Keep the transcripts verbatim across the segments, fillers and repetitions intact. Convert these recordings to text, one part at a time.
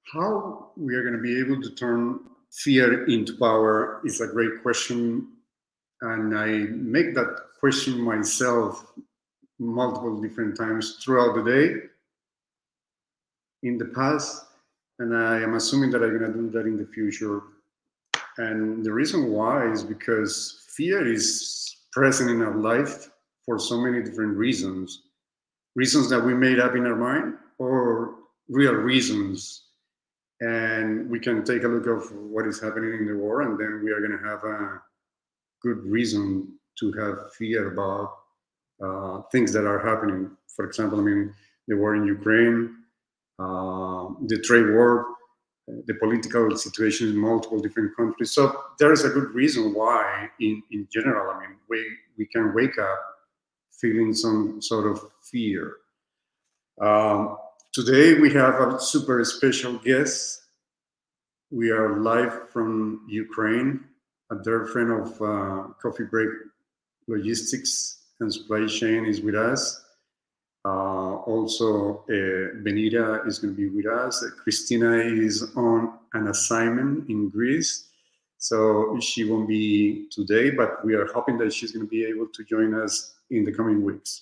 How we are going to be able to turn fear into power is a great question. And I make that question myself multiple different times throughout the day, in the past, and I am assuming that I'm going to do that in the future. And the reason why is because fear is present in our life for so many different reasons. Reasons that we made up in our mind or real reasons. And we can take a look of what is happening in the war, and then we are going to have a good reason to have fear about uh, things that are happening. For example, I mean, the war in Ukraine, uh, the trade war, the political situation in multiple different countries. So there is a good reason why, in, in general, I mean, we, we can wake up feeling some sort of fear. Um, today we have a super special guest. We are live from Ukraine. A dear friend of uh, Coffee Break Logistics and Supply Chain is with us. Uh, also, uh, Benita is going to be with us. Uh, Christina is on an assignment in Greece, so she won't be today, but we are hoping that she's going to be able to join us in the coming weeks.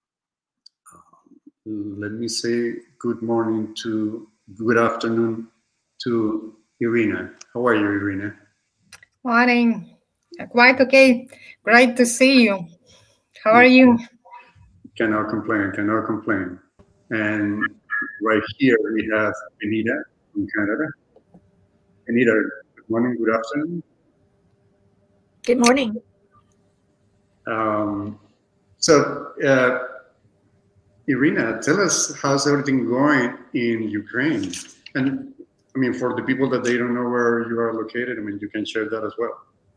Um, let me say good morning to, good afternoon to Irina. How are you, Irina? Morning. Quite okay. Great to see you. How are you? Cannot complain, cannot complain. And right here we have Benita from Canada. Benita, good morning, good afternoon. Good morning. Um, so, uh, Irina, tell us how's everything going in Ukraine? And I mean, for the people that they don't know where you are located, I mean, you can share that as well.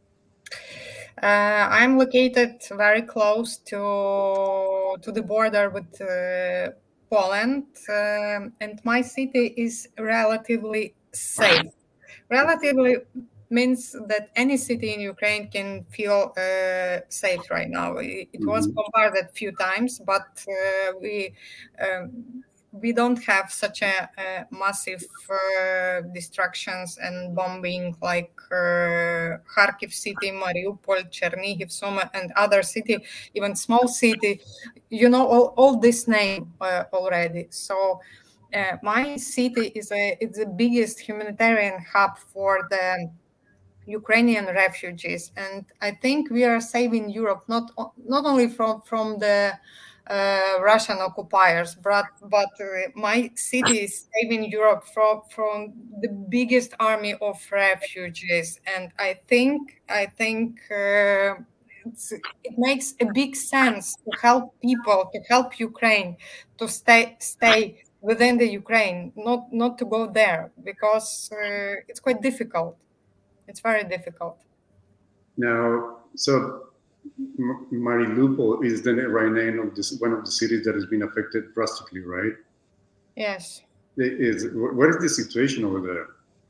Uh, I'm located very close to to the border with uh, Poland, um, and my city is relatively safe. Relatively means that any city in Ukraine can feel uh, safe right now. It, it was Mm-hmm. bombarded a few times, but uh, we um, we don't have such a, a massive uh, destructions and bombing like uh, Kharkiv city, Mariupol, Chernihiv, Sumy, and other city, even small city. You know all, all this name uh, already. So uh, my city is a it's the biggest humanitarian hub for the Ukrainian refugees, and I think we are saving Europe not not only from from the uh, Russian occupiers, but but uh, my city is saving Europe from from the biggest army of refugees, and I think I think. Uh, it's, it makes a big sense to help people, to help Ukraine, to stay stay within the Ukraine, not not to go there because uh, it's quite difficult. It's very difficult. Now, so M- Mariupol is the right name of this one of the cities that has been affected drastically, right? Yes. It is what is the situation over there?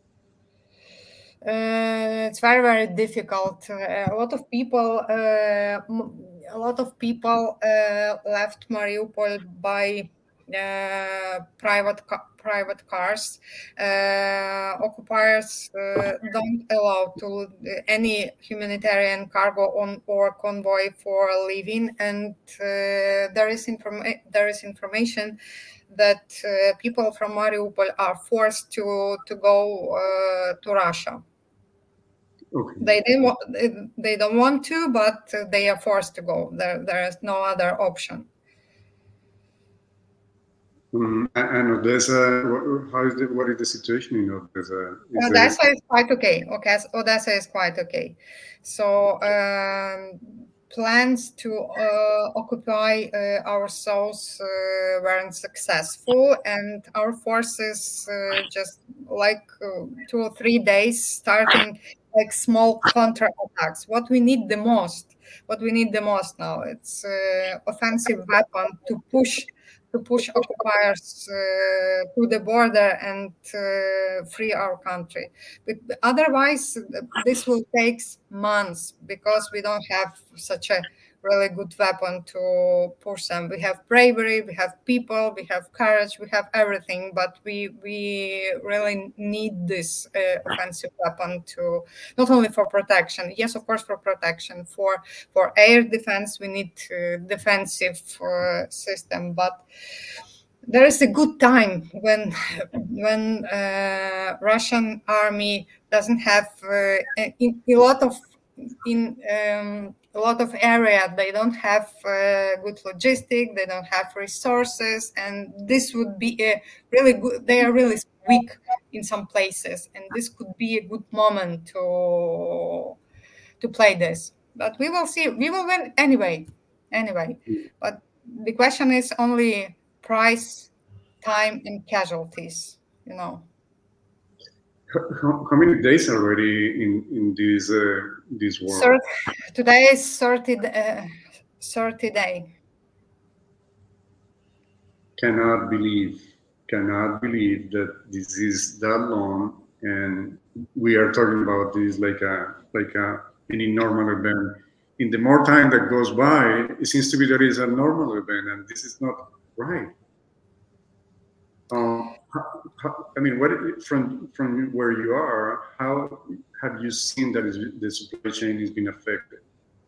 Uh, it's very very difficult. Uh, a lot of people, uh, m- a lot of people uh, left Mariupol by uh, private ca- private cars. Uh, occupiers uh, don't allow to any humanitarian cargo on or convoy for leaving, and uh, there is informa- there is information that uh, people from Mariupol are forced to to go uh, to Russia. Okay. They didn't want, they don't want to, but they are forced to go. There, there is no other option. Mm, and Odessa, wh- how is the, what is the situation in Odessa? Is there? Odessa is quite okay. Okay, Odessa is quite okay. So um, plans to uh, occupy uh, our souls uh, weren't successful, and our forces uh, just like uh, two or three days starting like small counter attacks. What we need the most, what we need the most now, it's uh, offensive weapon to push to push occupiers uh, to the border and uh, free our country. But otherwise, this will take months because we don't have such a really good weapon to push them. We have bravery, we have people, we have courage, we have everything, but we we really need this uh, offensive weapon to not only for protection. Yes, of course, for protection. For for air defense, we need uh, defensive uh, system, but there is a good time when when uh, Russian army doesn't have uh, in, a lot of in um, a lot of area they don't have uh, good logistic, they don't have resources, and this would be a really good. They are really weak in some places, and this could be a good moment to to play this. But we will see. We will win anyway. Anyway, but the question is only price, time, and casualties. You know. How, how many days already in in this uh, this war? thirty, today is thirty, uh, thirty day. Cannot believe, cannot believe that this is that long, and we are talking about this like a like a any normal event. In the more time that goes by, it seems to be that it's a normal event, and this is not right. Um, how, how, I mean, what from from where you are, how have you seen that the supply chain has been affected?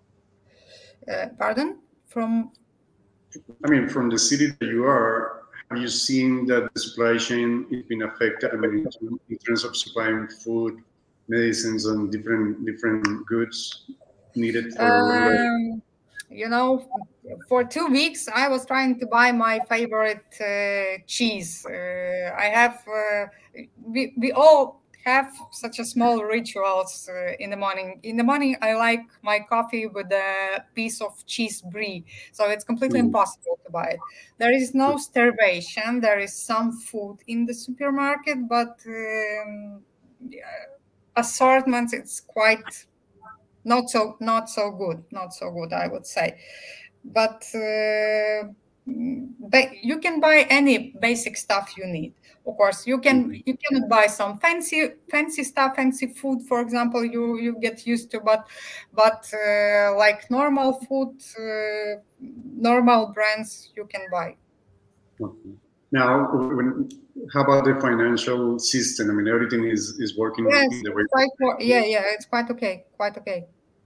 Uh, pardon? From? I mean, from the city that you are, have you seen that the supply chain has been affected? I mean, in, in terms of supplying food, medicines, and different different goods needed for. Um, you know, for two weeks I was trying to buy my favorite uh, cheese. Uh, I have. Uh, we we all have such a small rituals uh, in the morning. In the morning, I like my coffee with a piece of cheese brie. So it's completely Mm. impossible to buy it. There is no starvation. There is some food in the supermarket, but um, yeah, assortments, it's quite not so not so good. Not so good, I would say. But uh, ba- you can buy any basic stuff you need. Of course, you can you cannot buy some fancy fancy stuff, fancy food, for example. You you get used to, but but uh, like normal food, uh, normal brands you can buy. Okay. Now, when, how about the financial system? I mean, everything is is working Yes, in the way. it's quite wo- yeah yeah it's quite okay, quite okay.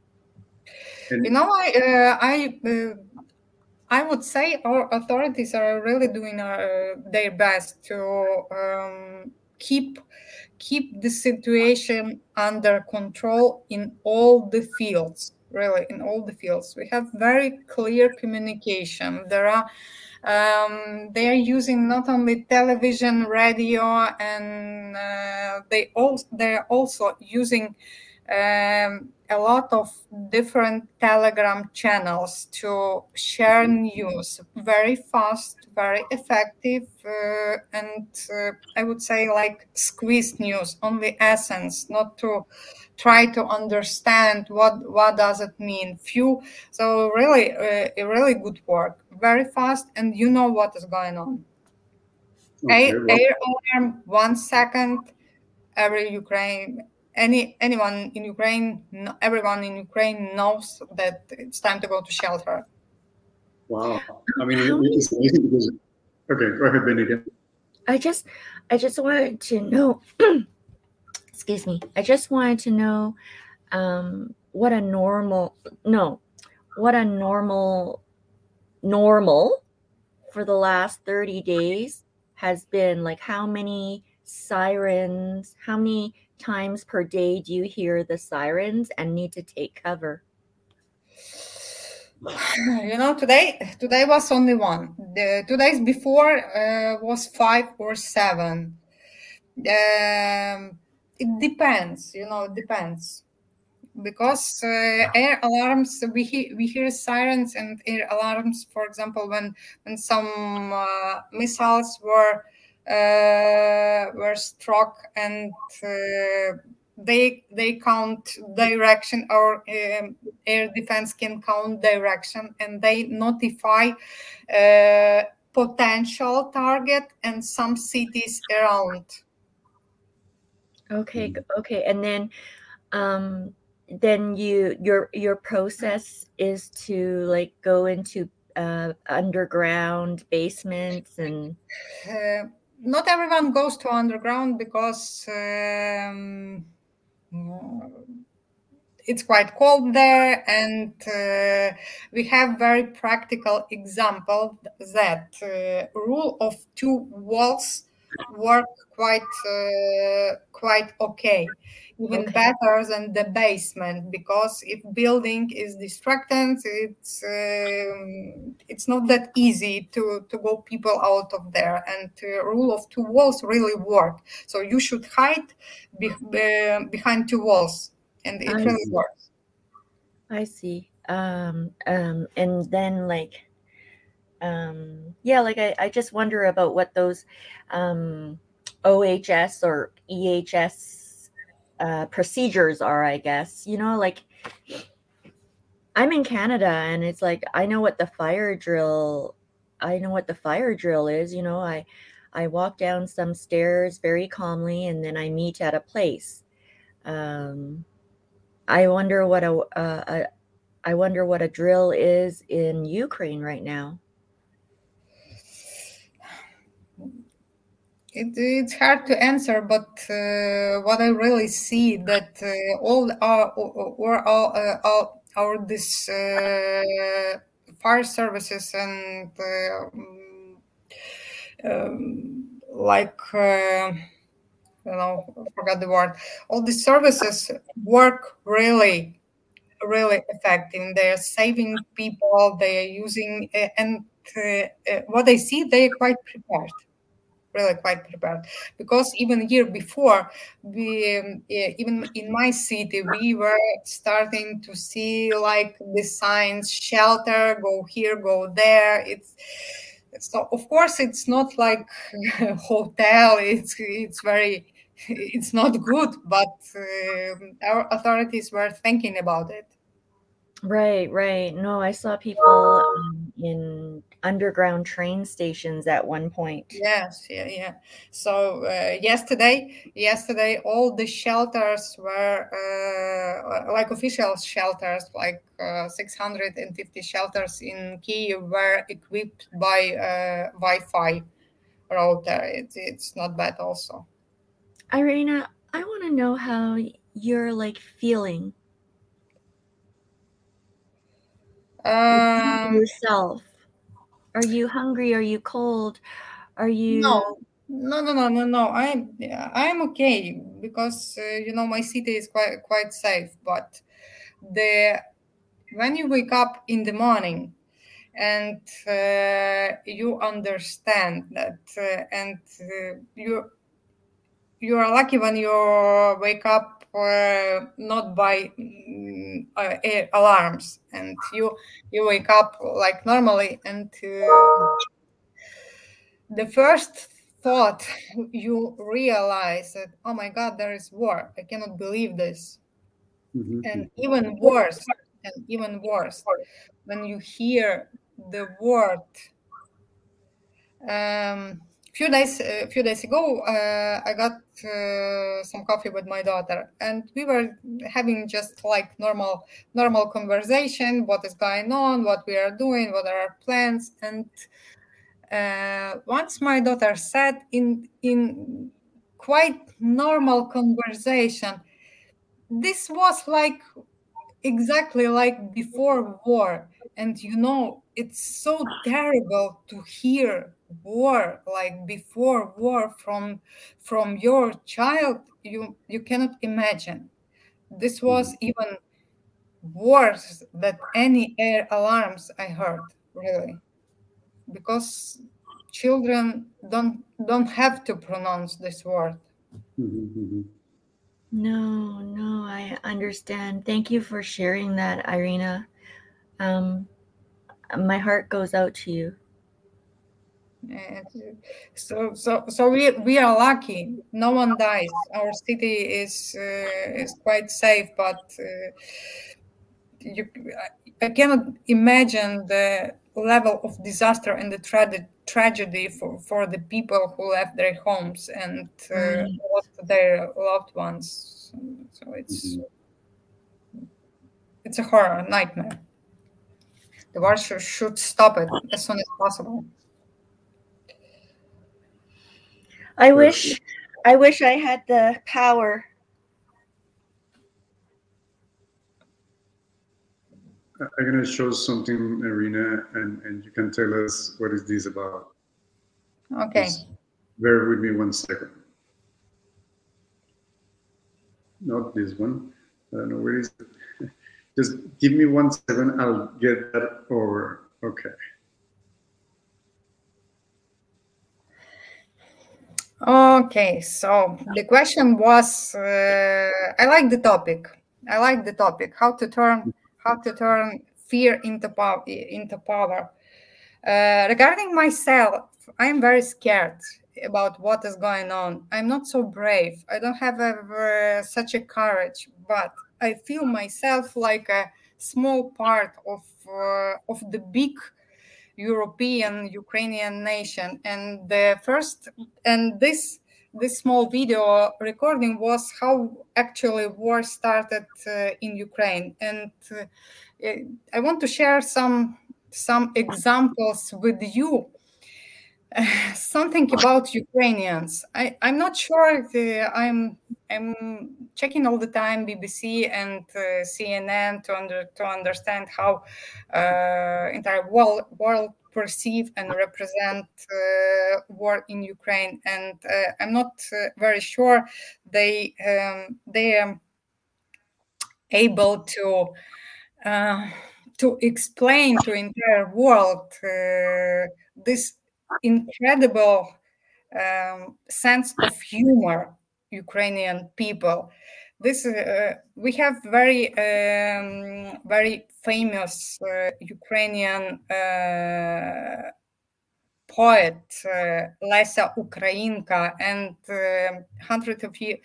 And, You know, I uh, I. Uh, I would say our authorities are really doing uh, their best to um, keep keep the situation under control in all the fields. Really, in all the fields, we have very clear communication. There are um, they are using not only television, radio, and uh, they also they are also using um, a lot of different Telegram channels to share news very fast, very effective, uh, and uh, I would say like squeezed news, only essence, not to try to understand what what does it mean. Few, so really, uh, a really good work, very fast, and you know what is going on. okay, Air, well, air alarm, one second, every Ukraine, any anyone in Ukraine, no- everyone in Ukraine knows that it's time to go to shelter. wow. I mean, How it, many- it's amazing because. Okay, go ahead, Benita. I just, I just wanted to know. Excuse me. I just wanted to know um, what a normal, no, what a normal, normal for the last thirty days has been. Like, how many sirens, how many times per day do you hear the sirens and need to take cover? You know, today today was only one. The two days before uh, was five or seven. Um, it depends. You know, it depends. Because uh, air alarms, we hear, we hear sirens and air alarms, for example, when when some uh, missiles were uh, were struck, and uh, they they count direction, or um, air defense can count direction, and they notify uh, potential target and some cities around. Okay, okay. And then um then you your your process is to like go into uh, underground basements and. Uh, not everyone goes to underground because um, it's quite cold there, and uh, we have very practical example that uh, rule of two walls work quite uh, quite okay, even Okay. better than the basement, because if building is destructed, it's um, it's not that easy to to go people out of there, and uh, rule of two walls really work. So you should hide be, uh, behind two walls, and it I really see. works. I see. Um, um, and then like, um, yeah, like I, I just wonder about what those um, O H S or E H S uh, procedures are, I guess. You know, like I'm in Canada and it's like I know what the fire drill I know what the fire drill is, you know. I I walk down some stairs very calmly and then I meet at a place. Um, I wonder what a, a, a I wonder what a drill is in Ukraine right now. It, it's hard to answer, but uh, what I really see that uh, all our or all, uh, all our this uh, fire services and uh, um, like uh, you know, I forgot the word. All the services work really, really effective. They're saving people. They are using uh, and uh, uh, what I see, they are quite prepared. Really quite prepared, because even year before, we um, eh, even in my city we were starting to see like the signs, shelter, go here, go there. It's so of course it's not like a hotel. It's it's very it's not good, but um our authorities were thinking about it. Right, right. No, I saw people um, in underground train stations at one point. Yes, yeah, yeah. So uh, yesterday, yesterday, all the shelters were uh, like official shelters, like uh, six hundred fifty shelters in Kyiv were equipped by uh, Wi-Fi router. It's it's not bad, also. Irina, I want to know how you're like feeling Um, yourself. Are you hungry? Are you cold? Are you no, no, no, no, no, no. I'm yeah, I'm okay, because uh, you know my city is quite quite safe. But the when you wake up in the morning and uh, you understand that uh, and uh, you you are lucky when you wake up uh, not by mm, uh, air alarms, and you you wake up like normally, and uh, the first thought you realize that, oh my god, there is war, I cannot believe this. Mhm. And even worse, and even worse when you hear the word. Um, few days a few days ago, uh, I got uh, some coffee with my daughter, and we were having just like normal normal conversation. What is going on? What we are doing? What are our plans? And uh, once my daughter said in in quite normal conversation, this was like exactly like before war. And you know, it's so terrible to hear war like before war from from your child. You you cannot imagine. This was Mhm. even worse than any air alarms I heard, really, because children don't don't have to pronounce this word. Mhm. Mhm. No, no, I understand. Thank you for sharing that, Irina. Um, my heart goes out to you. And so, so, so we we are lucky. No one dies. Our city is uh, is quite safe, but uh, you, I cannot imagine the level of disaster and the tra- tragedy for, for the people who left their homes and uh, Right. lost their loved ones. So it's Mhm. it's a horror nightmare. The war sh- should stop it as soon as possible. I wish, I wish I had the power. I'm going to show something, Irina, and, and you can tell us what is this about. Okay. Just bear with me one second. Not this one. I don't know where is it. Just give me one second. I'll get that over. Okay. Okay, so the question was, uh, I like the topic. I like the topic. How to turn how to turn fear into power. Into power. Uh, regarding myself, I'm very scared about what is going on. I'm not so brave. I don't have ever such a courage, but I feel myself like a small part of uh, of the big European Ukrainian nation. And the first and this this small video recording was how actually war started uh, in Ukraine. And uh, I want to share some some examples with you. Uh, something about Ukrainians. I, I'm not sure if uh, I'm I'm checking all the time B B C and uh, C N N to under to understand how uh, entire world world perceive and represent uh, war in Ukraine, and uh, I'm not uh, very sure they um, they are able to uh, to explain to entire world uh, this incredible um, sense of humor Ukrainian people. This uh, we have very um, very famous uh, Ukrainian uh, poet uh, Lesa Ukrainka, and uh, hundred of years,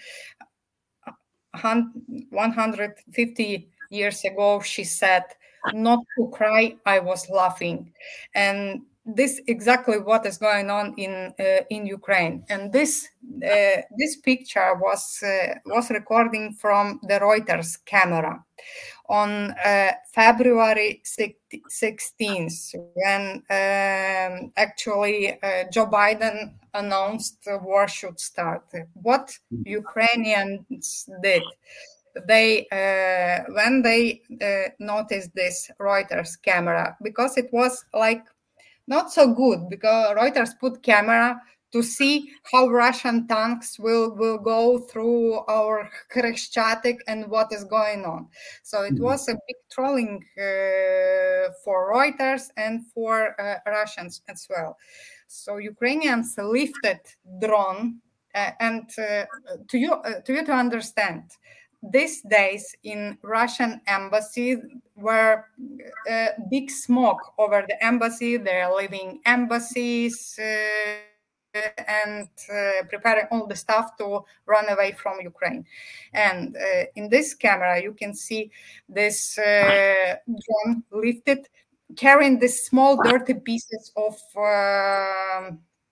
one hundred fifty years ago, she said, "Not to cry, I was laughing," and this exactly what is going on in uh, in Ukraine. And this uh, this picture was uh, was recording from the Reuters camera on uh, February sixteenth, when um, actually uh, Joe Biden announced the war should start. What Ukrainians did, they uh, when they uh, noticed this Reuters camera, because it was like not so good, because Reuters put camera to see how Russian tanks will, will go through our Khreshchatyk and what is going on. So it was a big trolling uh, for Reuters and for uh, Russians as well. So Ukrainians lifted drone, uh, and uh, to you uh, to you to understand, these days in Russian embassy were uh, big smoke over the embassy. They're leaving embassies uh, and uh, preparing all the stuff to run away from Ukraine. And uh, in this camera, you can see this uh, drone lifted, carrying these small dirty pieces of uh,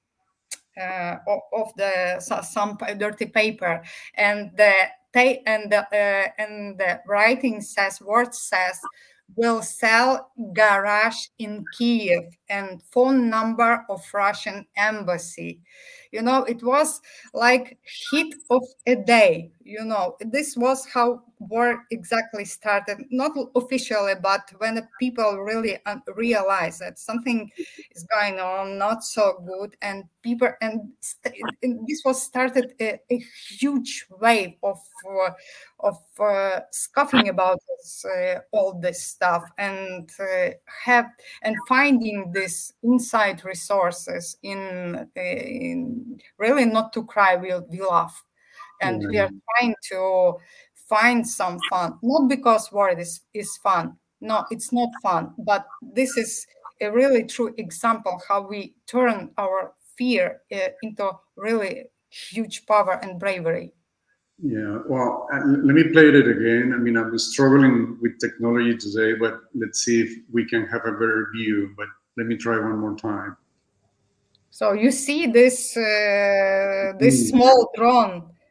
uh, of, of the some dirty paper, and the and the uh, and the writing says, word says, "Will sell garage in Kiev and phone number of Russian embassy." You know, it was like hit of a day. You know, this was how war exactly started, not officially, but when the people really realize that something is going on not so good, and people and, st- and this was started a, a huge wave of uh, of uh, scoffing about this, uh, all this stuff, and uh, have and finding these inside resources in, in really not to cry, we we laugh, and mm-hmm. we are trying to find some fun, not because war is is fun. No, it's not fun, but this is a really true example how we turn our fear uh, into really huge power and bravery. Yeah, well, uh, let me play it again. I mean, I'm struggling with technology today, but let's see if we can have a better view. But let me try one more time. So you see this uh, this mm. small drone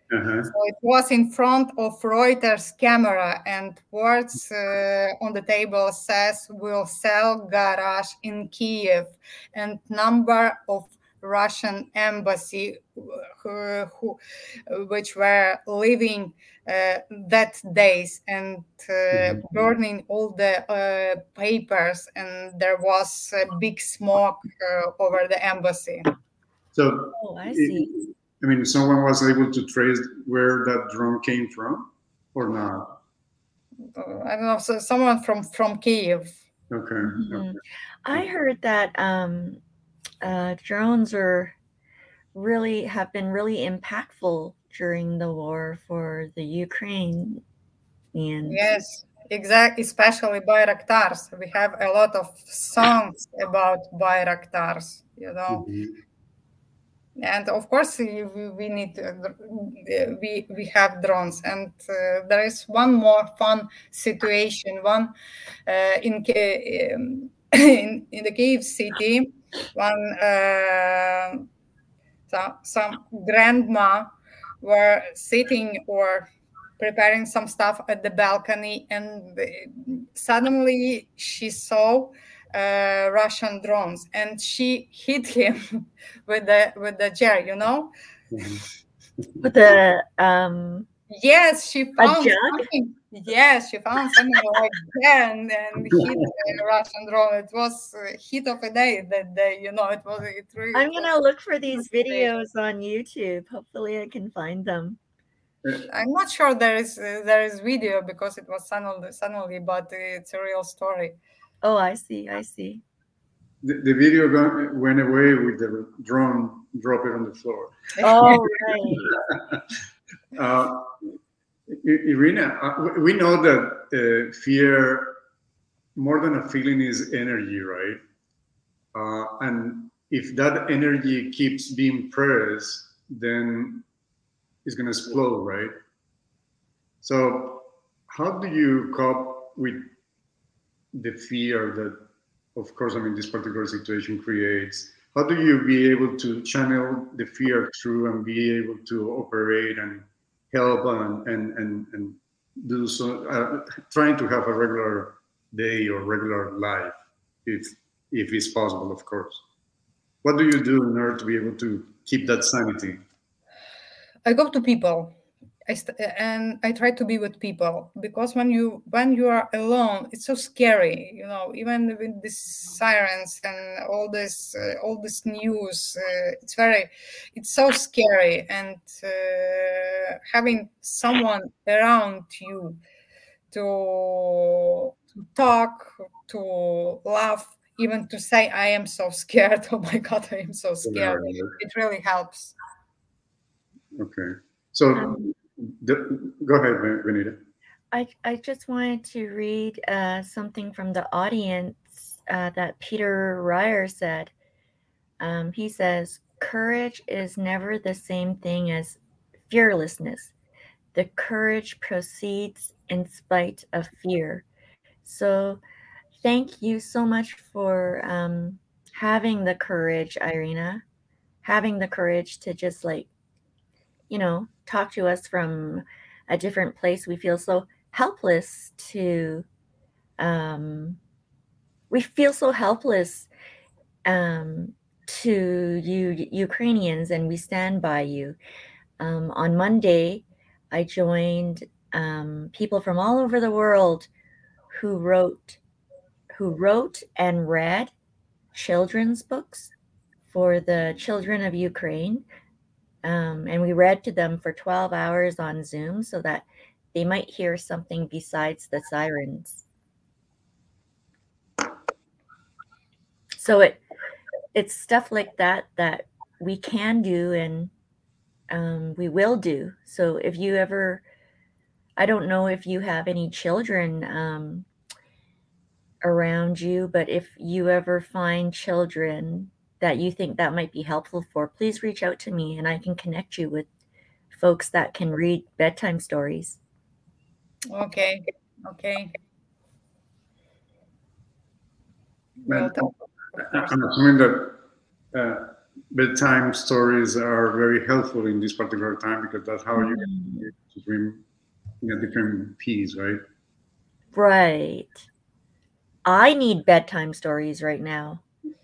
Uh-huh. So it was in front of Reuters camera, and words uh, on the table says "We'll sell garage in Kiev," and number of Russian embassy who, who which were living uh, that days and uh, Mhm. burning all the uh, papers, and there was a big smoke uh, over the embassy. So, Oh, I it- see. I mean, someone was able to trace where that drone came from, or not? Uh, I don't know, so someone from from Kiev. Okay. Mhm. okay. I heard that um, uh, drones are really have been really impactful during the war for the Ukraine. And Yes, exactly, especially Bayraktars. We have a lot of songs about Bayraktars, you know. Mhm. And of course, we, we need uh, we we have drones, and uh, there is one more fun situation. One uh, in, um, in in the Kiev city, one uh, some some grandma were sitting or preparing some stuff at the balcony, and suddenly she saw uh, Russian drones, and she hit him with the with the chair. You know? Mhm. with the um, Yes, she a found jug. something. Yes, she found something like that, and, and hit a Russian drone. It was a hit of a day that day. You know, it was. It really. I'm It was gonna look for these a day. videos on YouTube. Hopefully, I can find them. I'm not sure there is uh, there is video because it was suddenly, suddenly, but it's a real story. Oh, I see. I see. The, the video go, went away with the drone drop it on the floor. Oh, right. Uh, I- Irina, uh, we know that uh, fear, more than a feeling, is energy, right? Uh, and if that energy keeps being pressed, then it's going to explode, right? So, how do you cope with the fear that, of course, I mean, this particular situation creates? How do you be able to channel the fear through and be able to operate and help and and and, and do so, uh, trying to have a regular day or regular life, if if it's possible, of course. What do you do in order to be able to keep that sanity? I go to people. I st- and I try to be with people, because when you when you are alone, it's so scary. You know, even with these sirens and all this uh, all this news, uh, it's very, it's so scary. And uh, having someone around you to to talk, to laugh, even to say, "I am so scared." Oh my God, I am so scared. It really helps. Okay. So, Um, the, go ahead, Benita. I I just wanted to read uh, something from the audience uh, that Peter Ryer said. Um, he says, "Courage is never the same thing as fearlessness. The courage proceeds in spite of fear." So, thank you so much for um, having the courage, Irina, having the courage to just like, you know, talk to us from a different place. We feel so helpless to, um, we feel so helpless um, to you Ukrainians, and we stand by you. Um, on Monday, I joined um, people from all over the world who wrote who wrote and read children's books for the children of Ukraine. Um, and we read to them for twelve hours on Zoom so that they might hear something besides the sirens. So it it's stuff like that that we can do, and um, we will do. So if you ever, I don't know if you have any children um, around you, but if you ever find children that you think that might be helpful for, please reach out to me and I can connect you with folks that can read bedtime stories. Okay. Okay. Man, Well, of course. I'm assuming that uh, bedtime stories are very helpful in this particular time because that's how you Mhm. get to dream in a different piece, right? Right. I need bedtime stories right now.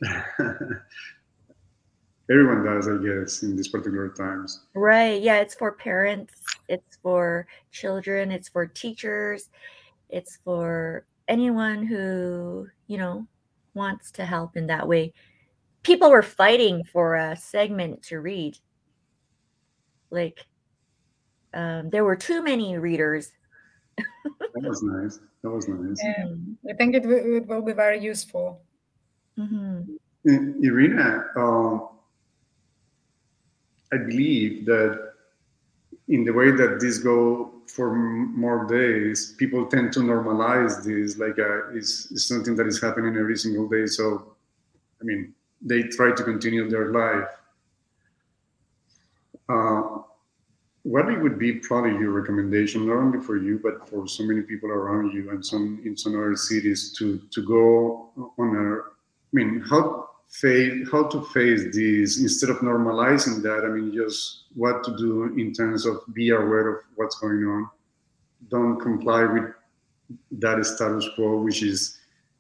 Everyone does, I guess, in these particular times. Right. Yeah, it's for parents, it's for children, it's for teachers, it's for anyone who, you know, wants to help in that way. People were fighting for a segment to read. Like, um, there were too many readers. That was nice. That was nice. Yeah, Mhm. I think it, will- it will be very useful. Mhm. I- Irina, um, I believe that in the way that this go for m- more days, people tend to normalize this like uh, it's, it's something that is happening every single day. So, I mean, they try to continue their life. Uh, what it would be probably your recommendation, not only for you, but for so many people around you and some in some other cities to to go on a, I mean, how face how to face this instead of normalizing that. I mean, just what to do in terms of be aware of what's going on. Don't comply with that status quo, which is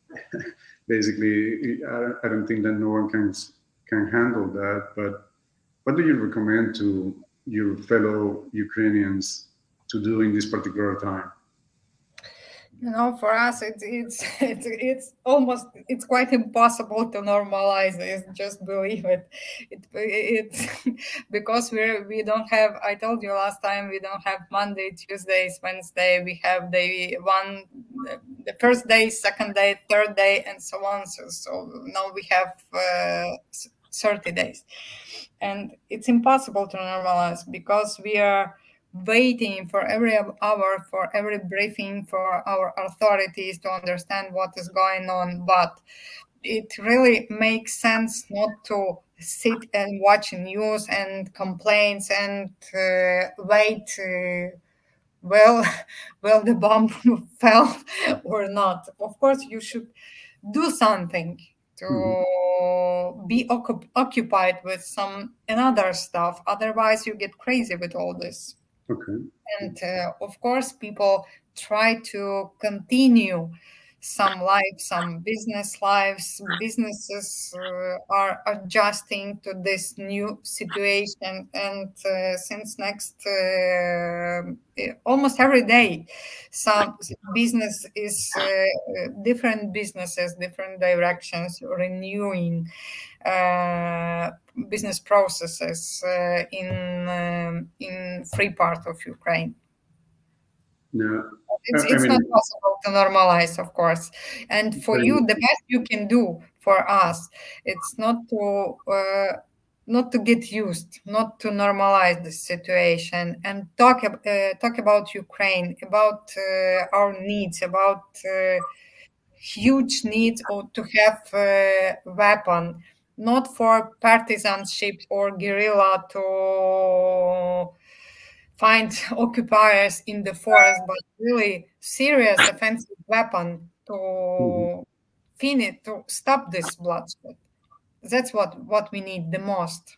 basically I, I don't think that no one can can handle that. But what do you recommend to your fellow Ukrainians to do in this particular time? You know, for us, it's it's it's it's almost it's quite impossible to normalize this. Just believe it. It it's because we're we don't have. I told you last time we don't have Monday, Tuesdays, Wednesday. We have the one, the, the first day, second day, third day, and so on. So, so now we have uh, thirty days, and it's impossible to normalize because we are waiting for every hour, for every briefing, for our authorities to understand what is going on. But it really makes sense not to sit and watch news and complaints and uh, wait. Uh, well, well, the bomb fell or not. Of course, you should do something Mhm. to be occup- occupied with some another stuff. Otherwise, you get crazy with all this. Okay. And uh, of course, people try to continue some life, some business lives. Businesses uh, are adjusting to this new situation. And uh, since next, uh, eh, almost every day, some business is uh, different businesses, different directions, renewing uh, business processes uh, in um, in free part of Ukraine. Yeah. I It's I it's not mean, possible to normalize, of course. And for you, the best you can do for us, it's not to uh, not to get used, not to normalize the situation, and talk ab- uh, talk about Ukraine, about uh, our needs, about uh, huge needs or to have a weapon, not for partisanship or guerrilla to find occupiers in the forest, but really serious offensive weapon mhm. to finish to stop this bloodshed. That's what what we need the most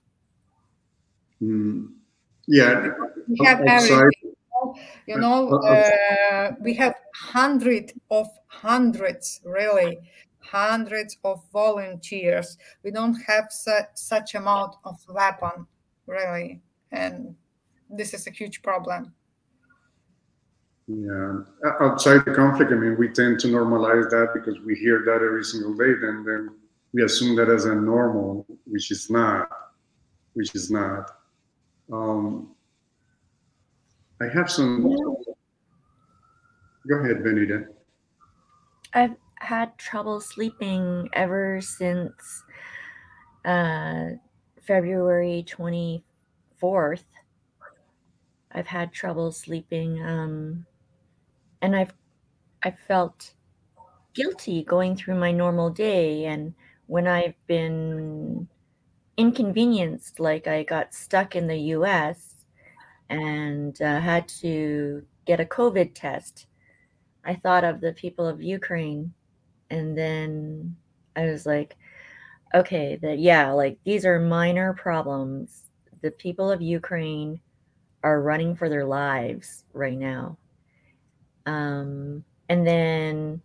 Mm, yeah. because we have o- Outside, everything. You know, o- outs- uh, we have hundreds of hundreds, really, hundreds of volunteers. We don't have su- such amount of weapon, really, and this is a huge problem. yeah. O- Outside the conflict, I mean, we tend to normalize that because we hear that every single day. Then, then we assume that as a normal, which is not. Which is not. Um, I have some. You know, Go ahead, Benita. I've had trouble sleeping ever since uh, February twenty-fourth. I've had trouble sleeping, um, and I've I felt guilty going through my normal day. And when I've been inconvenienced, like I got stuck in the U S and uh, had to get a COVID test, I thought of the people of Ukraine. And then I was like, okay, that yeah, like these are minor problems. The people of Ukraine are running for their lives right now. Um, and then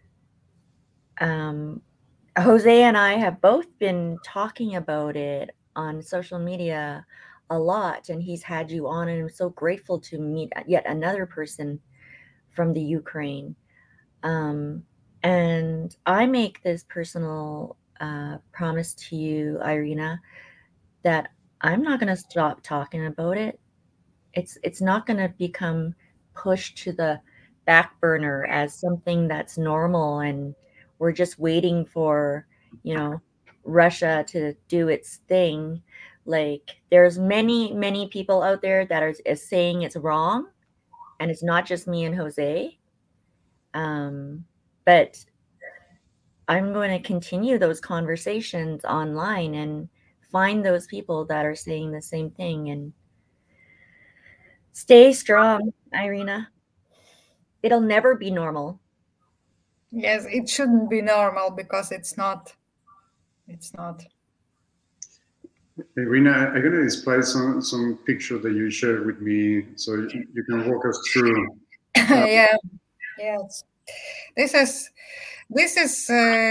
um, Jose and I have both been talking about it on social media a lot, and he's had you on, and I'm so grateful to meet yet another person from the Ukraine. Um, and I make this personal uh, promise to you, Irina, that I'm not going to stop talking about it. It's it's not going to become pushed to the back burner as something that's normal, and we're just waiting for, you know, Russia to do its thing. Like there's many many people out there that are is saying it's wrong, and it's not just me and Jose. Um, but I'm going to continue those conversations online and find those people that are saying the same thing and stay strong, Irina. It'll never be normal. Yes, it shouldn't be normal because it's not. It's not. Irina, I'm going to display some, some picture that you shared with me so you, you can walk us through. Uh, Yeah, yes. This is this is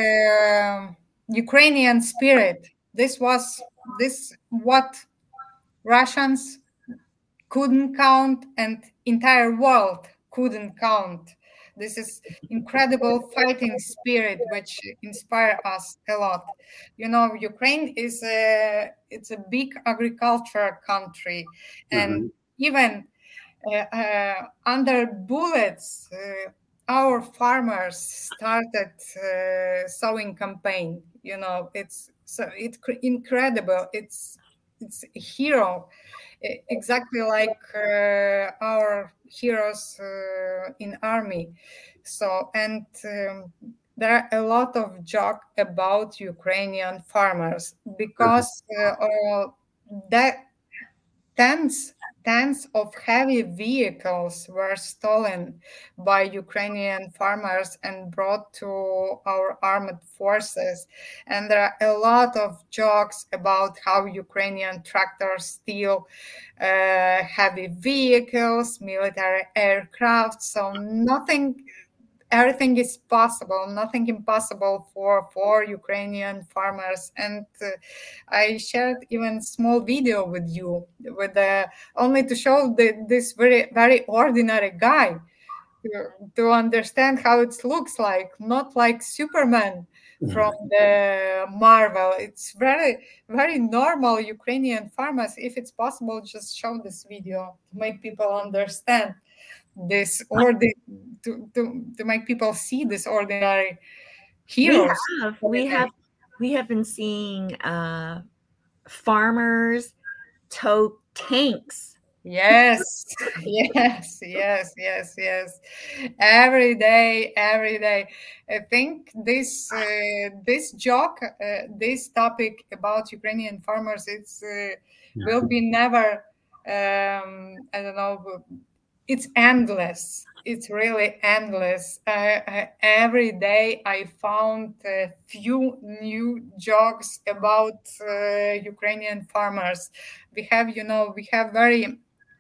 uh, Ukrainian spirit. This was this what Russians couldn't count and entire world couldn't count. This is incredible fighting spirit which inspire us a lot. You know, Ukraine is a it's a big agricultural country, and uh-huh. even uh, uh, under bullets, uh, our farmers started uh, sowing campaign. You know, it's so it's incredible. It's it's a hero, exactly like uh, our heroes uh, in army. So and um, there are a lot of joke about Ukrainian farmers because uh, uh, that tens tens of heavy vehicles were stolen by Ukrainian farmers and brought to our armed forces. And there are a lot of jokes about how Ukrainian tractors steal uh, heavy vehicles, military aircraft. So nothing, everything is possible, nothing impossible for for Ukrainian farmers. And uh, I shared even small video with you with uh, only to show the, this very very ordinary guy to, to understand how it looks like, not like Superman from the Marvel. It's very very normal Ukrainian farmers. If it's possible, just show this video to make people understand this, or the, to, to, to make people see this ordinary heroes. We have we have we have been seeing uh, farmers tow tanks. Yes, yes, yes, yes, yes. Every day, every day. I think this uh, this joke, uh, this topic about Ukrainian farmers, it's uh, will be never. Um, I don't know. It's endless. It's really endless. Uh, uh, every day I found a few new jokes about uh, Ukrainian farmers. We have, you know, we have very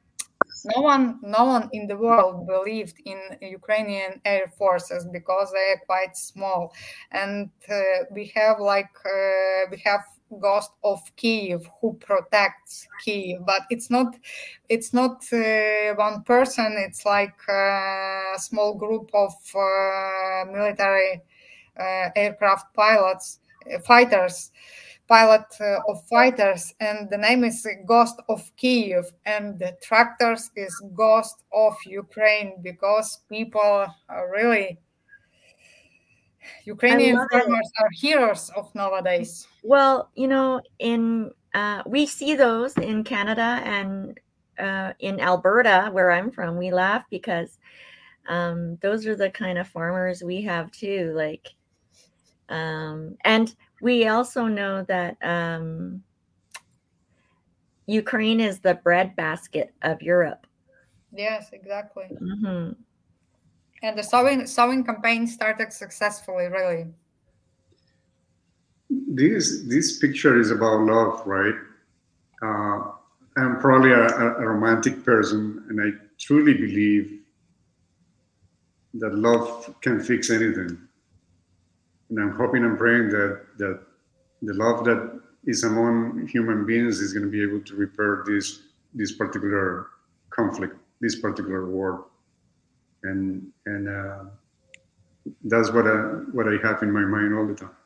no one no one in the world believed in Ukrainian air forces because they are quite small, and uh, we have like uh, we have Ghost of Kiev who protects Kiev, but it's not it's not uh, one person. It's like a small group of uh, military uh, aircraft pilots, uh, fighters pilot uh, of fighters, and the name is Ghost of Kiev, and the tractors is Ghost of Ukraine, because people are really Ukrainian farmers it. Are heroes of nowadays. Well, you know, in uh, we see those in Canada and uh, in Alberta, where I'm from. We laugh because um, those are the kind of farmers we have too. Like, um, and we also know that um, Ukraine is the breadbasket of Europe. Yes, exactly. Mm-hmm. And the sowing sowing campaign started successfully, really. this this picture is about love, right? Uh, I'm probably a, a romantic person, and I truly believe that love can fix anything. And I'm hoping and praying that that the love that is among human beings is going to be able to repair this this particular conflict, this particular war, and and uh, that's what I what I have in my mind all the time.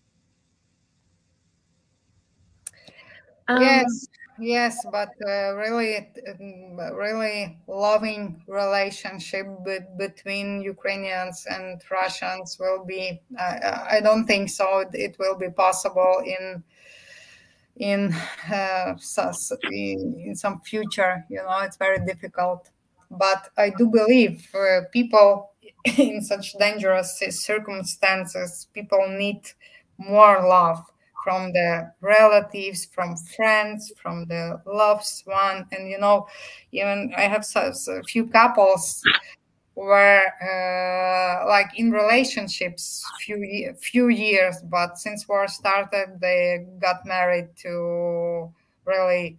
Um, Yes, yes, but uh, really, um, really loving relationship be- between Ukrainians and Russians will be. Uh, I don't think so. It will be possible in in uh, sus- in in some future. You know, it's very difficult. But I do believe uh, people in such dangerous circumstances, people need more love from the relatives, from friends, from the loved one. And you know, even I have a few couples were uh, like in relationships few ye- few years, but since war started, they got married to really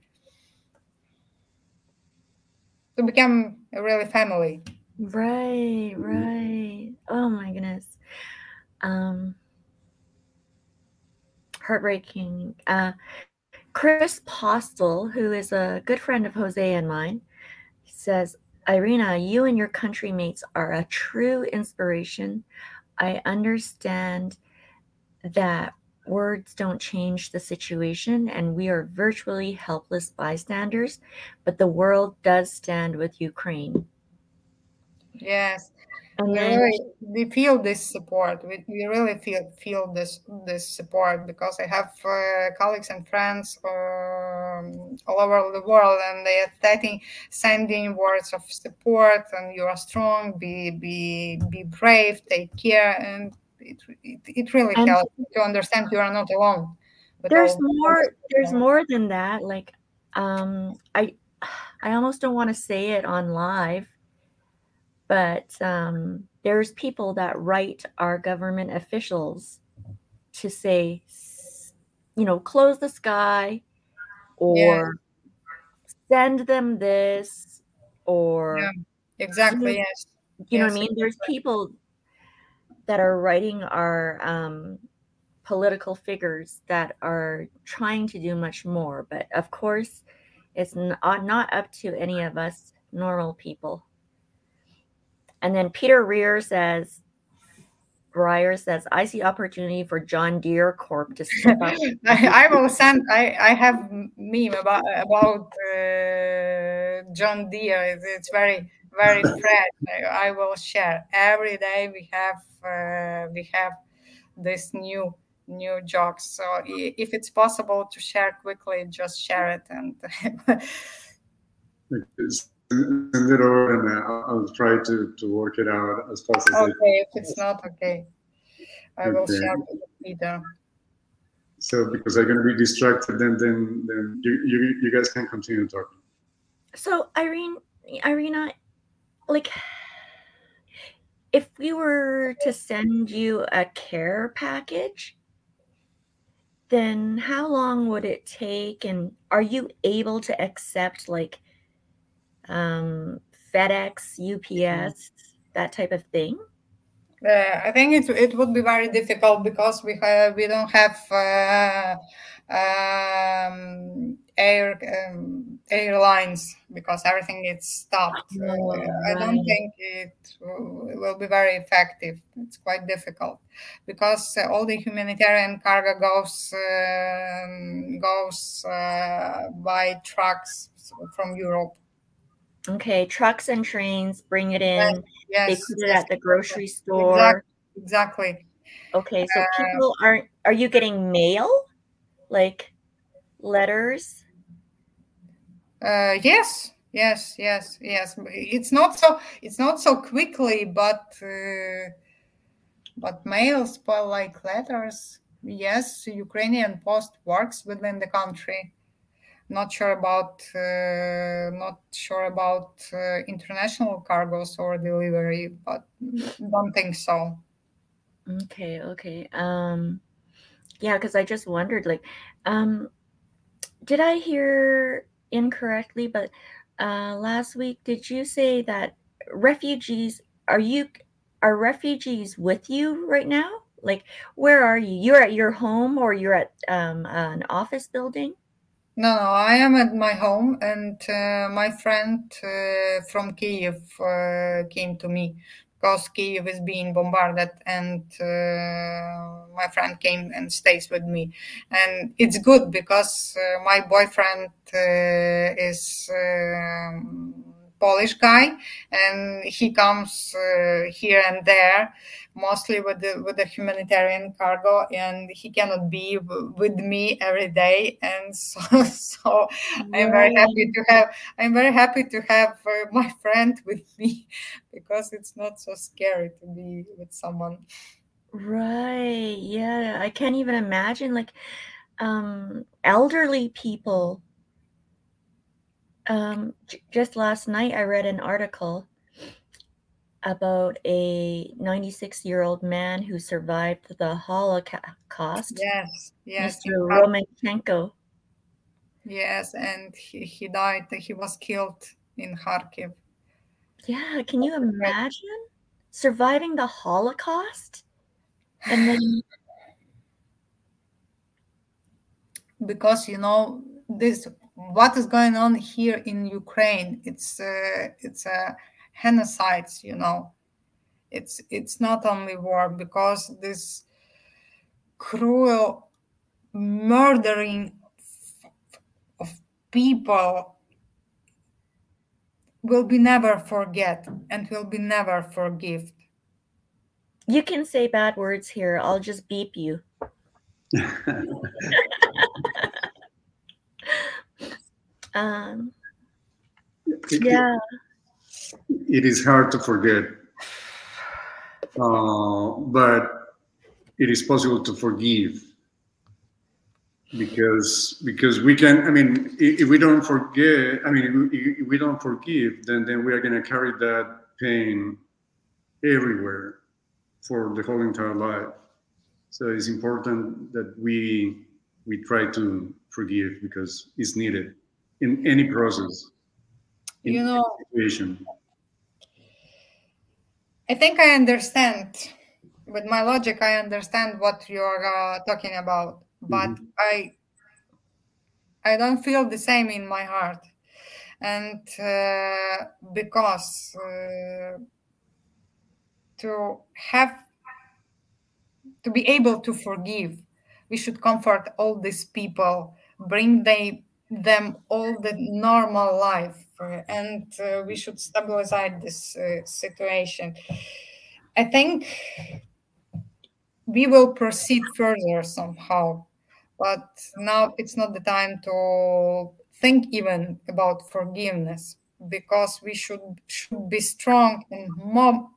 to become a really family. right, right. Oh my goodness. Um, heartbreaking. Uh, Chris Postel, who is a good friend of Jose and mine, says, Irina, you and your country mates are a true inspiration. I understand that words don't change the situation and we are virtually helpless bystanders, but the world does stand with Ukraine. Yes, And we then, really we feel this support. We, we really feel feel this this support because I have uh, colleagues and friends um, all over the world, and they are taking sending words of support. And you are strong. Be be be brave. Take care, and it it, it really and helps to understand you are not alone. With there's all, all more there's the, more than that. Like, um I I almost don't want to say it on live, but um there's people that write our government officials to say, you know, close the sky yeah, or send them this yeah, or you know, exactly. Yes, you know what I yes, mean? There's people that are writing our um, political figures that are trying to do much more, but of course, it's not, not up to any of us normal people. And then Peter Rear says, Breyer says, I see opportunity for John Deere Corp to step up. I, I will send. I, I have meme about about uh, John Deere. It's, it's very very fresh. I, I will share every day. We have uh, we have this new new jokes. So i- if it's possible to share quickly, just share it and. Send it over, and I'll, I'll try to, to work it out as fast as I Okay, if it's not okay, I can. will Okay. share with Peter. So because I'm going to be distracted, then then then you you, you guys can continue talking. So Irene, Irina, like, if we were to send you a care package, then how long would it take? And are you able to accept like um, FedEx, U P S, that type of thing? Uh, I think it it would be very difficult because we have we don't have uh, um, air um, airlines because everything is stopped. Oh, Uh, I don't right. think it w- will be very effective. It's quite difficult because uh, all the humanitarian cargo goes um, goes uh, by trucks from Europe. Okay, trucks and trains bring it in. They Yes, put it yes, at the grocery exactly, store. exactly. Okay, so people aren't, are you getting mail? Like letters? Uh, yes, yes, yes, yes. It's not so. It's not so quickly, but uh, but mails, but like letters. Yes, Ukrainian post works within the country. Not sure about. Uh, not sure about uh, international cargos or delivery, but don't think so. Okay, okay. Um, Yeah, because I just wondered, like, um, did I hear incorrectly? But uh, last week, did you say that refugees are you are refugees with you right now? Like, where are you? You're at your home, or you're at um, an office building? No, no, I am at my home, and uh, my friend uh, from Kiev uh, came to me because Kiev is being bombarded, and uh, my friend came and stays with me. And it's good because uh, my boyfriend uh, is um Polish guy, and he comes uh, here and there, mostly with the with the humanitarian cargo, and he cannot be w- with me every day, and so so I'm very happy Right, to have I'm very happy to have uh, my friend with me because it's not so scary to be with someone. right. Yeah, I can't even imagine like um, elderly people. Um, j- just last night, I read an article about a ninety-six year old man who survived the Holocaust, Yes, yes, mister in Kharkiv. Romanchenko. Yes, and he, he died. He was killed in Kharkiv. Yeah, can you imagine surviving the Holocaust? And then, Because you know this what is going on here in Ukraine. It's uh, it's a genocide. You know, it's it's not only war because this cruel murdering of people will be never forget and will be never forgive. you can say bad words here. I'll just beep you. Um, It, yeah, it is hard to forget, uh, but it is possible to forgive because because we can. I mean, if, if we don't forget, I mean, if, if we don't forgive, then then we are going to carry that pain everywhere for the whole entire life. So it's important that we we try to forgive because it's needed in any process, in You any know, situation. I think I understand. With my logic, I understand what you're uh, talking about, but Mhm. I I don't feel the same in my heart, and uh, because uh, to have to be able to forgive, we should comfort all these people, bring they them all the normal life, uh, and uh, we should stabilize this uh, situation. I think we will proceed further somehow, but now it's not the time to think even about forgiveness because we should should be strong and mob,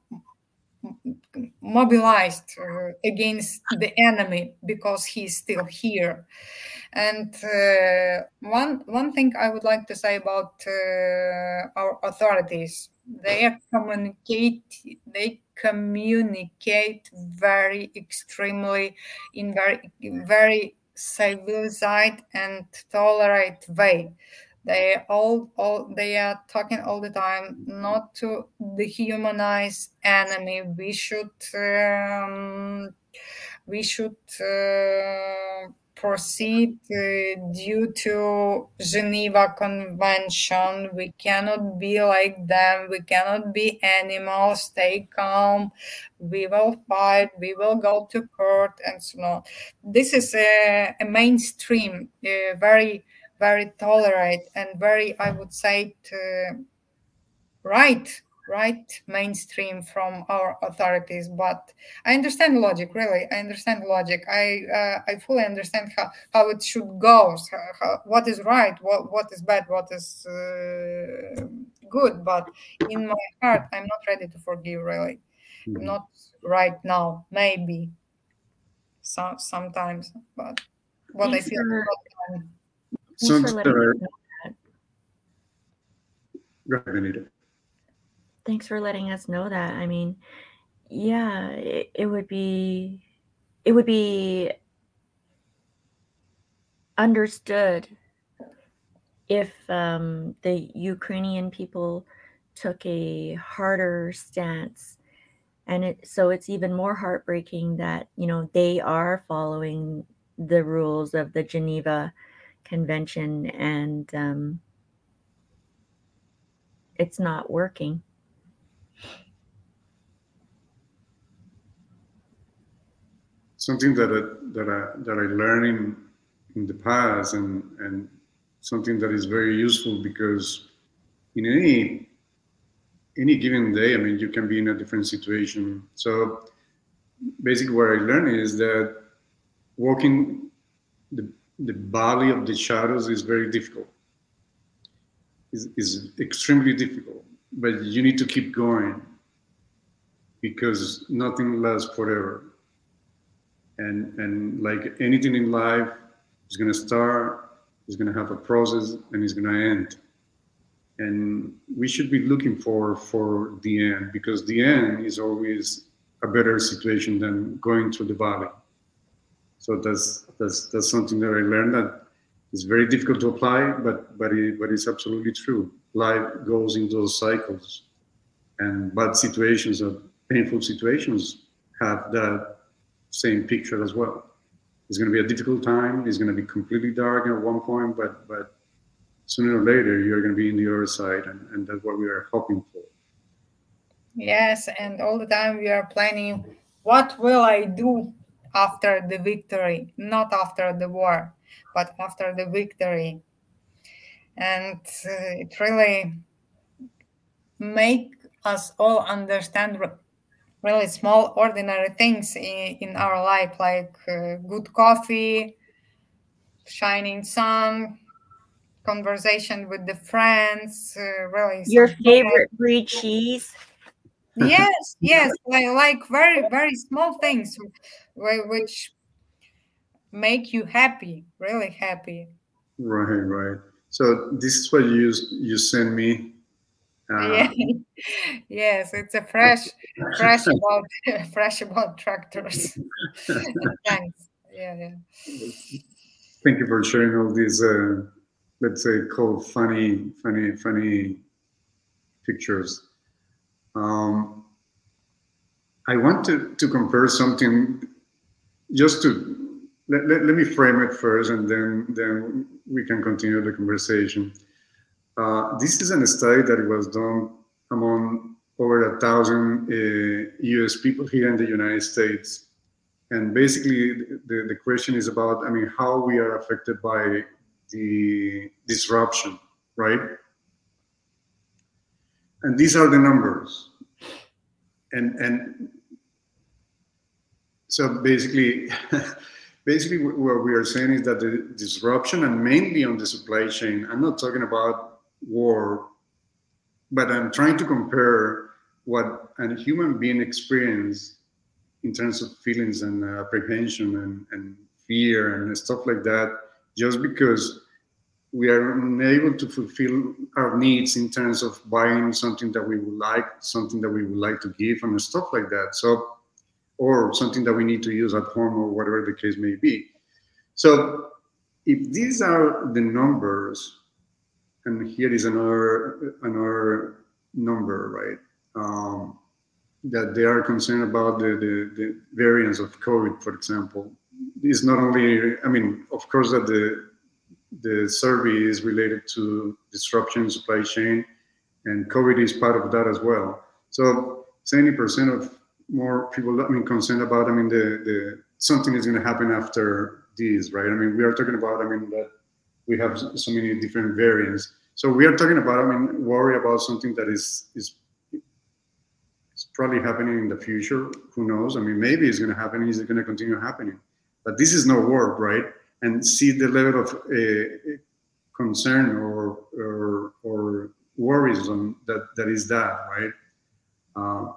mobilized uh, against the enemy because he's still here. And uh, one one thing I would like to say about uh, our authorities, they are communicate they communicate very extremely in very very civilized and tolerate way. They all, all they are talking all the time not to dehumanize enemy. We should um, we should uh, proceed uh, due to Geneva Convention. We cannot be like them. We cannot be animals. Stay calm. We will fight. We will go to court and so on. This is a, a mainstream, uh, very very tolerate and very, I would say, to right right mainstream from our authorities. But I understand logic, really. I understand logic. I uh, I fully understand how, how it should go, so how, what is right, what what is bad, what is uh, good. But in my heart, I'm not ready to forgive, really. Mhm. Not right now, maybe some sometimes, but what I thanks feel for is not time. thanks for Something that letting us I, know that. go ahead, Benita. Thanks for letting us know that. I mean, yeah, it, it would be it would be understood if um, the Ukrainian people took a harder stance. And it, so it's even more heartbreaking that, you know, they are following the rules of the Geneva Convention, and um, it's not working. Something that I, that I, that I learned in, in the past, and, and something that is very useful, because in any any given day, I mean, you can be in a different situation. So basically what I learned is that walking the, the valley of the shadows is very difficult. Is is extremely difficult, but you need to keep going, because nothing lasts forever. And and like anything in life, it's gonna start, it's gonna have a process, and it's gonna end. And we should be looking for for the end, because the end is always a better situation than going through the valley. So that's that's that's something that I learned, that is very difficult to apply, but but it, but it's absolutely true. Life goes in those cycles, and bad situations or painful situations have that same picture as well. It's going to be a difficult time. It's going to be completely dark at one point, but but sooner or later you're going to be in the other side, and, and that's what we are hoping for. Yes, and all the time we are planning, what will I do after the victory? Not after the war, but after the victory. And uh, it really make us all understand really small, ordinary things in, in our life, like uh, good coffee, shining sun, conversation with the friends, uh, really. Your favorite brie cheese? Yes, yes, like, like very, very small things which make you happy, really happy. Right, right. So this is what you you send me. Uh, yeah. Yes, it's a fresh, fresh about, fresh about tractors. Thanks. Yeah, yeah. Thank you for sharing all these, uh, let's say, called funny, funny, funny pictures. Um, I want to, to compare something, just to let, let, let me frame it first, and then then we can continue the conversation. Uh, this is a study that was done among over a thousand uh, U S people here in the United States. And basically, the, the question is about, I mean, how we are affected by the disruption, right? And these are the numbers. And and so basically, basically what we are saying is that the disruption, and mainly on the supply chain, I'm not talking about war, but I'm trying to compare what a human being experiences in terms of feelings and uh, apprehension and, and fear and stuff like that, just because we are unable to fulfill our needs in terms of buying something that we would like, something that we would like to give, and stuff like that. So, or something that we need to use at home, or whatever the case may be. So, if these are the numbers, and here is another another number, right? Um, that they are concerned about the, the, the variants of COVID, for example. It's not only, I mean, of course, that the the survey is related to disruption in supply chain, and COVID is part of that as well. So seventy percent of more people, I mean, concerned about, I mean, the, the something is going to happen after this, right? I mean, we are talking about, I mean, that we have so many different variants. So we are talking about, I mean, worry about something that is is it's probably happening in the future. Who knows? I mean, maybe it's going to happen. Is it going to continue happening? But this is no work, right? And see the level of uh, concern or or, or worries on that that is that, right? Uh,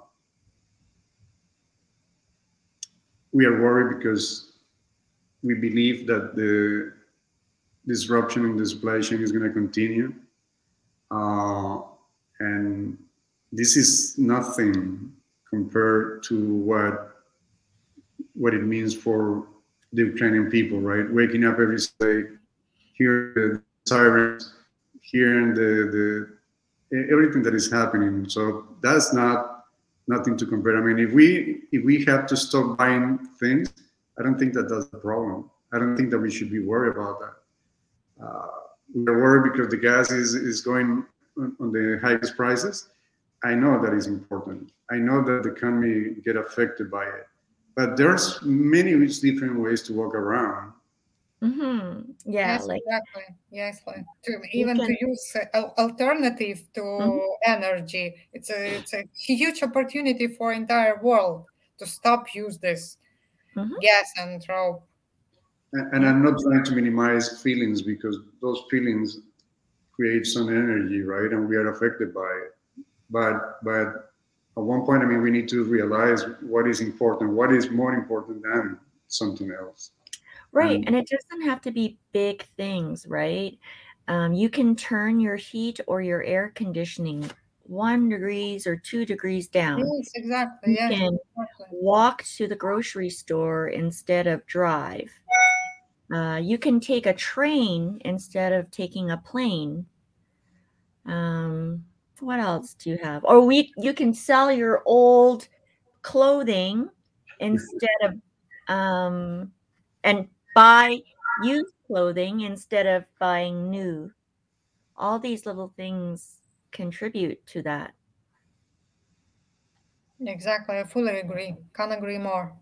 we are worried because we believe that the disruption in the supply chain is going to continue, uh, and this is nothing compared to what what it means for the Ukrainian people, right? Waking up every day, hearing the sirens, hearing the, the everything that is happening. So that's not nothing to compare. I mean, if we if we have to stop buying things, I don't think that that's a problem. I don't think that we should be worried about that. Uh, we're worried because the gas is, is going on, on the highest prices. I know that is important. I know that the economy get affected by it, but there's many different ways to walk around. Mm-hmm. Yeah, yes, like exactly. Yes, like to even can, to use uh, alternative to mm-hmm. energy. It's a it's a huge opportunity for entire world to stop use this Mm-hmm. gas and rope. And, and Yeah. I'm not trying to minimize feelings because those feelings create some energy, right? And we are affected by it. But but at one point, I mean, we need to realize what is important, what is more important than something else. Right. And And it doesn't have to be big things, right? Um, you can turn your heat or your air conditioning one degrees or two degrees down. Yes, exactly. You Yes, can exactly. walk to the grocery store instead of drive. Uh, you can take a train instead of taking a plane. Um, what else do you have? Or we you can sell your old clothing instead of um, and buy used clothing instead of buying new. All these little things contribute to that. Exactly. I fully agree. Can't agree more.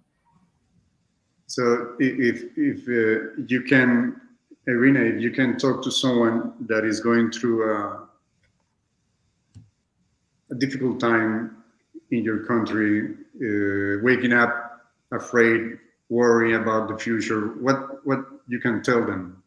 so if if uh, you can, Irina, if you can talk to someone that is going through a, a difficult time in your country, uh, waking up afraid, worrying about the future, what what you can tell them?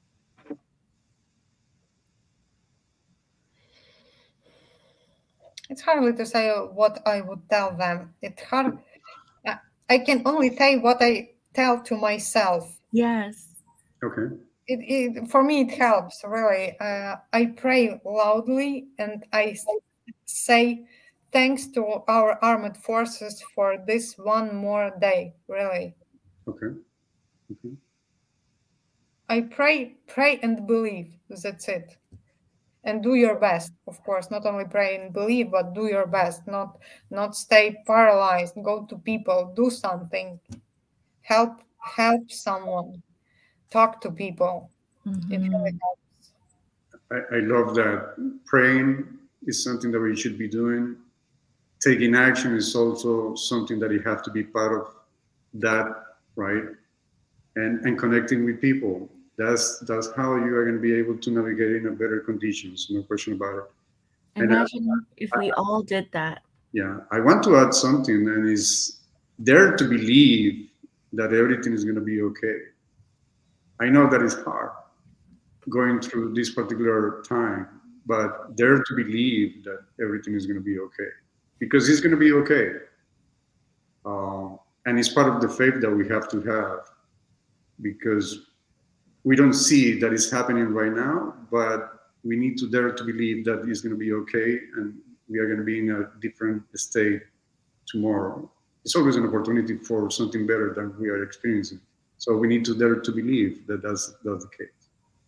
It's hardly to say what I would tell them. It's hard. I, I can only tell what I tell to myself. Yes. Okay. It, it for me it helps really. Uh, I pray loudly and I s- say thanks to our armed forces for this one more day. Really, Okay. Okay. I pray, pray and believe. That's it. And do your best, of course. Not only pray and believe, but do your best. Not not stay paralyzed. Go to people. Do something. Help help someone. Talk to people. It really Mm-hmm. helps. I, I love that. Praying is something that we should be doing. Taking action is also something that you have to be part of that, right? And and connecting with people. That's that's how you are going to be able to navigate in a better conditions. No question about it. And uh, Imagine if we all did that. yeah, I want to add something, and is dare to believe that everything is going to be okay. I know that is hard going through this particular time, but dare to believe that everything is going to be okay because it's going to be okay. Uh, and it's part of the faith that we have to have because we don't see that it's happening right now, but we need to dare to believe that it's going to be okay and we are going to be in a different state tomorrow. It's always an opportunity for something better than we are experiencing. So we need to dare to believe that that's, that's the case.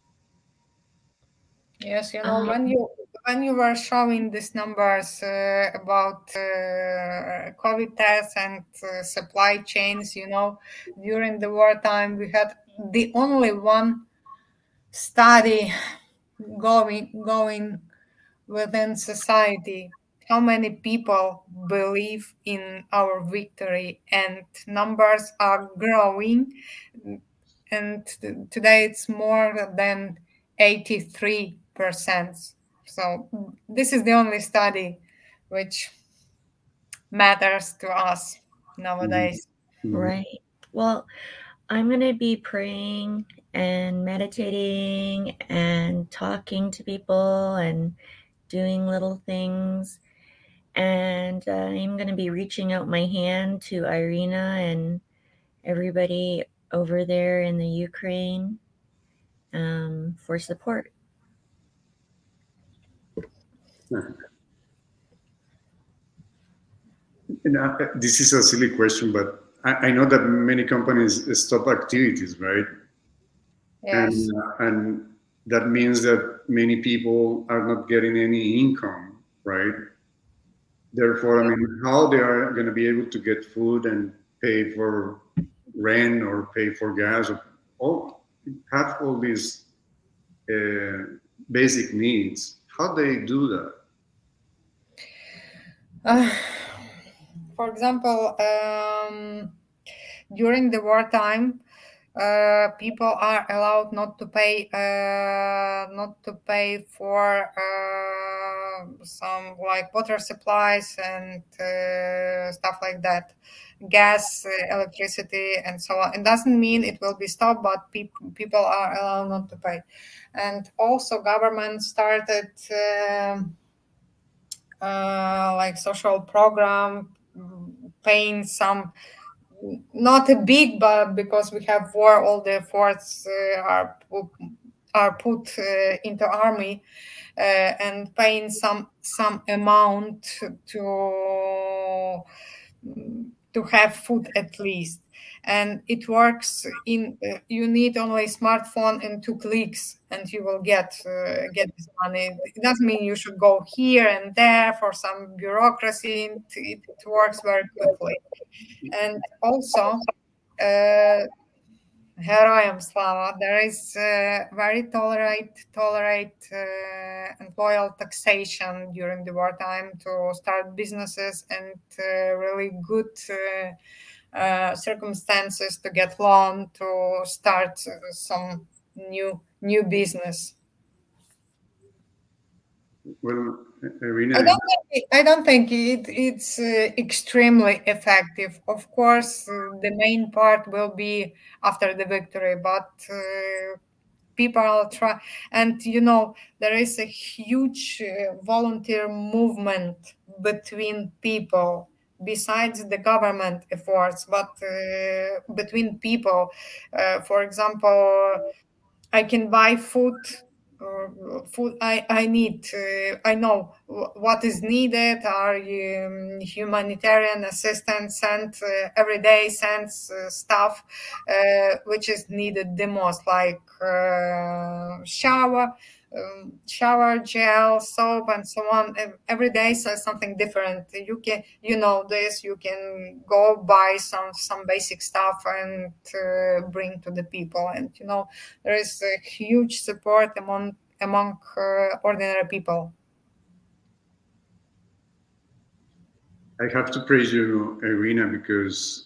Yes, you know, Um, when you when you were showing these numbers uh, about uh, COVID tests and uh, supply chains, you know, during the wartime, we had the only one study going going within society. How many people believe in our victory, and numbers are growing, and t- today it's more than eighty-three percent. So this is the only study which matters to us nowadays. Mm-hmm. right. Well, I'm going to be praying and meditating and talking to people and doing little things. And uh, I'm going to be reaching out my hand to Irina and everybody over there in the Ukraine um, for support. And, uh, this is a silly question, but I, I know that many companies stop activities, right? Yes. And uh, and that means that many people are not getting any income, right? Therefore, I mean, how they are going to be able to get food and pay for rent or pay for gas or all, have all these uh, basic needs? How they do that? Uh, for example, um, during the wartime, uh, people are allowed not to pay, uh, not to pay for uh, some like water supplies and uh, stuff like that, gas, uh, electricity, and so on. It doesn't mean it will be stopped, but pe- people are allowed not to pay. And also, government started. um uh, like social program, paying some, not a big, but because we have war, all the efforts uh, are put, are put uh, into army, uh, and paying some some amount to to have food at least. And it works in uh, you need only smartphone and two clicks and you will get uh, get this money. It doesn't mean you should go here and there for some bureaucracy. It, it works very quickly. And also uh, Heroyam Slava, there is uh, very tolerate, tolerate uh, and loyal taxation during the wartime to start businesses, and uh, really good uh, uh, circumstances to get loan to start uh, some new new business. Well, Irina, I don't think, I don't think it, it's uh, extremely effective. Of course, uh, the main part will be after the victory, but uh, people try. And, you know, there is a huge uh, volunteer movement between people, besides the government efforts, but uh, between people. Uh, for example, I can buy food. Uh, food I, I need. Uh, I know w- what is needed. Are um, humanitarian assistance sent uh, every day sends uh, stuff uh, which is needed the most, like uh, shower, um, shower gel, soap, and so on. Ev- Every day says something different. You can, you know this. You can go buy some some basic stuff and uh, bring to the people, and you know there is a huge support among among uh, ordinary people. I have to praise you, Irina, because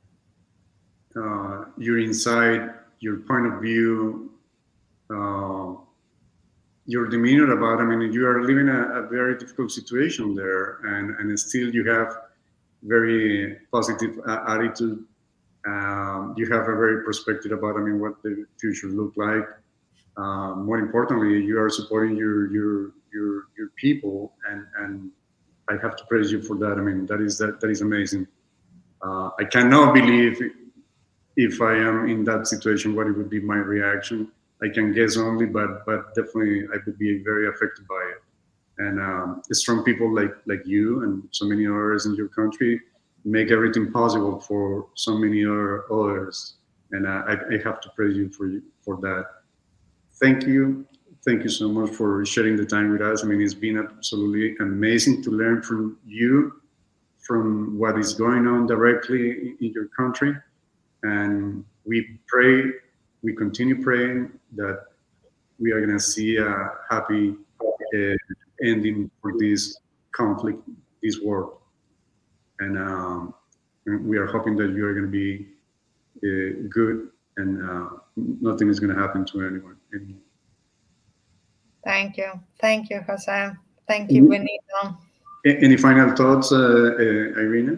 uh, your insight, your point of view, uh, your demeanor about. I mean, you are living a, a very difficult situation there, and and still you have very positive uh, attitude. Um, you have a very perspective about. I mean, what the future look like. Um, more importantly, you are supporting your your your your people, and and I have to praise you for that. I mean, that is that that is amazing. Uh, I cannot believe if I am in that situation, what it would be my reaction. I can guess only, but but definitely I would be very affected by it. And um, strong people like like you and so many others in your country make everything possible for so many other others. And uh, I, I have to praise you for for that. Thank you. Thank you so much for sharing the time with us. I mean, it's been absolutely amazing to learn from you, from what is going on directly in your country. And we pray, we continue praying that we are going to see a happy uh, ending for this conflict, this war. And um, we are hoping that you are going to be uh, good and uh, nothing is going to happen to anyone. And Thank you, thank you, Jose. Thank you, Benito. any final thoughts, uh, uh, Irina?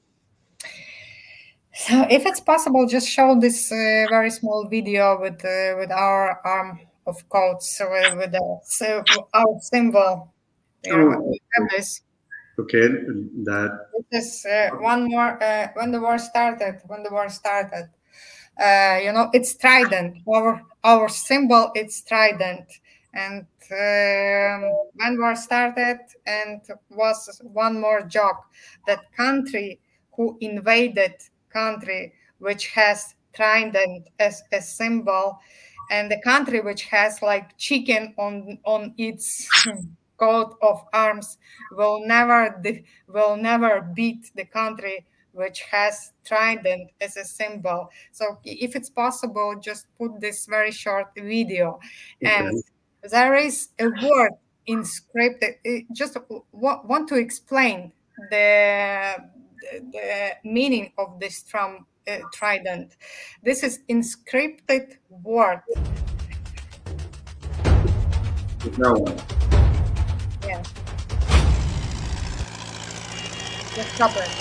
So, if it's possible, just show this uh, very small video with uh, with our arm of quotes uh, with the, so our symbol. We are- Oh, we have this. okay, that. This is uh, one more. Uh, when the war started, when the war started, uh, you know, it's trident. Our our symbol, it's trident. And um, when war started, and was one more joke, that country who invaded country which has trident as a symbol, and the country which has like chicken on on its coat of arms will never will never beat the country which has trident as a symbol. So if it's possible, just put this very short video. Okay. And there is a word inscripted. Just want to explain the the meaning of this tram, uh, trident. This is inscripted word. No one. Yeah. Just stop it.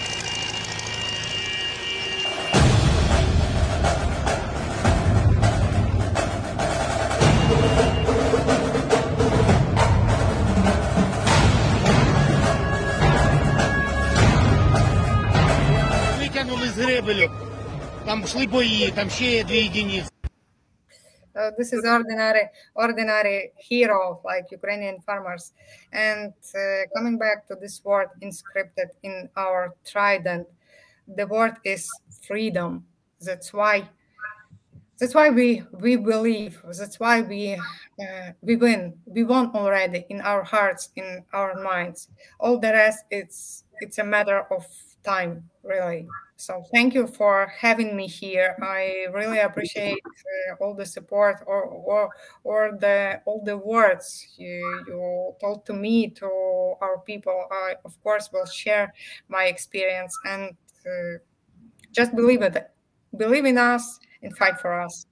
З Гребелю. Там шли бої, там ще дві єдиниці. Uh, this is ordinary, ordinary hero like Ukrainian farmers. And uh, coming back to this word inscripted in our trident, the word is freedom. That's why, that's why we we believe. That's why we uh, we win. We won already in our hearts, in our minds. All the rest, it's it's a matter of time, really. So thank you for having me here. I really appreciate uh, all the support or or or the all the words you, you told to me, to our people. I of course will share my experience, and uh, just believe it. Believe in us and fight for us.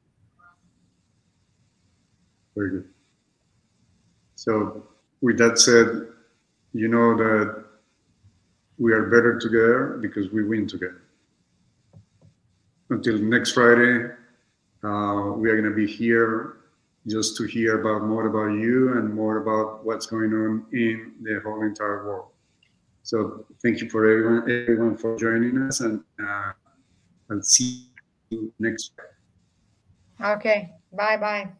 Very good. So with that said, you know that we are better together because we win together. Until next Friday, uh, we are going to be here just to hear about more about you and more about what's going on in the whole entire world. So thank you for everyone, everyone for joining us, and uh, I'll see you next Friday. Okay, bye bye.